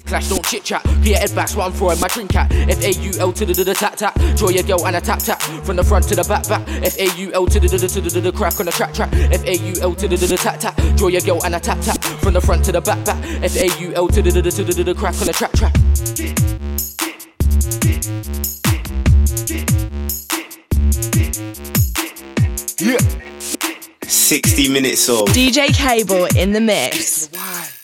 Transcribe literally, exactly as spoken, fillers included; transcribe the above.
Clash, don't chit chat. Clear head back's what I'm throwing my drink at. F A U L to the the tap tap. Draw your girl and a tap tap. From the front to the back back. F A U L to the the to the the crack on the track track. F A U L to the the tap tap. Draw your girl and a tap tap. From the front to the back back. F A U L to the the to the the crack on the track track. Yeah. sixty minutes of D J Cable in the mix.